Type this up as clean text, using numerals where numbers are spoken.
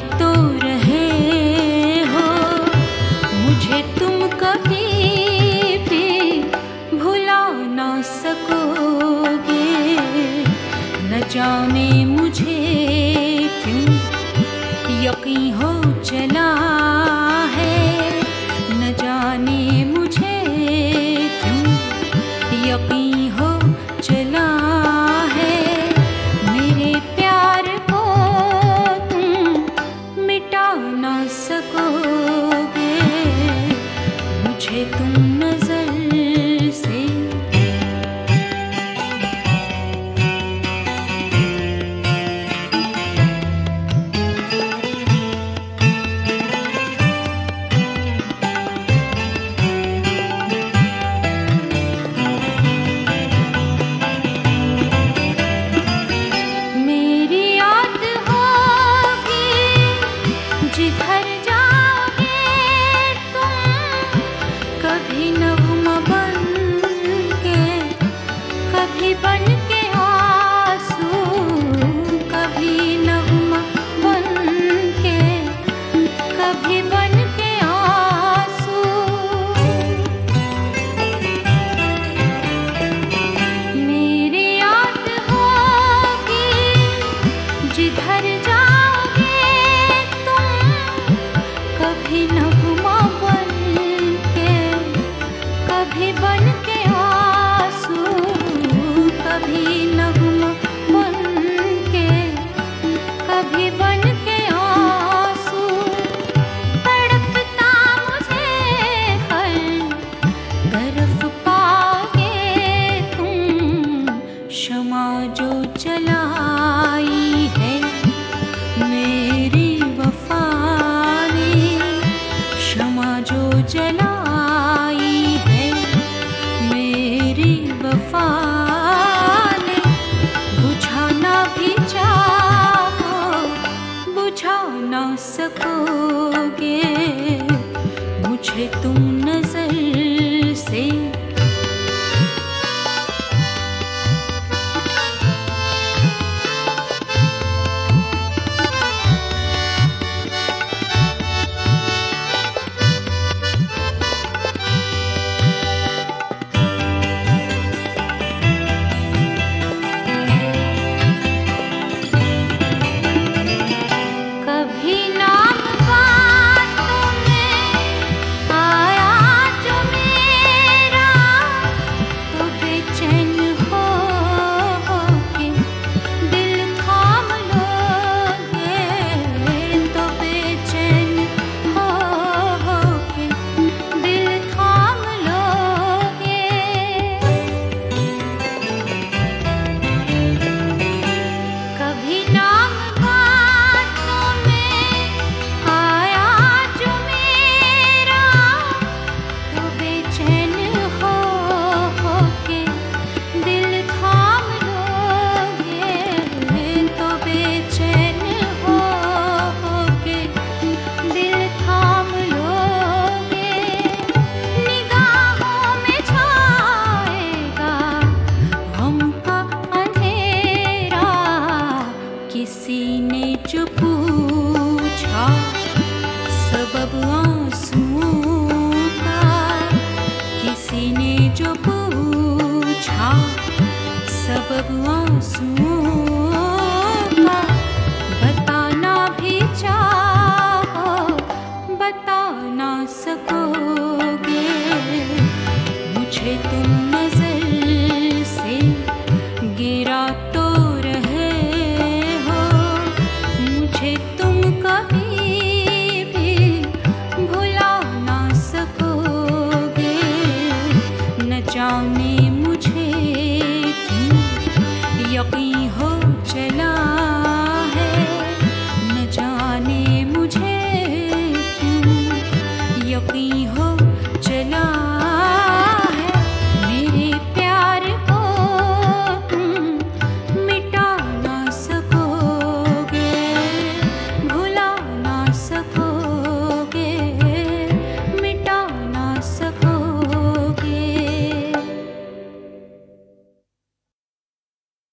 तो रहे हो, मुझे तुम कभी भी भुला ना सकोगे। न जाने मुझे क्यों यकीन हो चला है, न जाने मुझे क्यों यकीन हो चला है, मेरे प्यार को तुम मिटा ना सकोगे, मुझे तुम नजर से। जिधर जाओगे तुम, कभी नगमा बन के, कभी बन के आंसू, कभी नगमा बन के, कभी बन के आंसू। मेरी याद होगी जिधर जाओगे, कभी नगमा बन के, कभी बन के आंसू, कभी नगमा बन के, कभी बन के आंसू। तड़पता मुझे हर तरफ पाओगे तुम, क्षमा जो चलाई है मेरी वफा, क्षमा जो जलाई है मेरी वफा ने, बुझाना भी चाहो बुझा ना सकोगे, मुझे तुम नजर से। किसी ने जो पूछा सबब आंसुओं का, किसी ने जो पूछा सबब आंसुओं का, बताना भी चाहो बता ना सकोगे, मुझे तुम नजर से गिरा तो रहे हो, मुझे तुम कभी भी भुला ना सकोगे। न जाने मुझे क्यों यकीन हो चला है, न जाने मुझे क्यों यकीन हो चला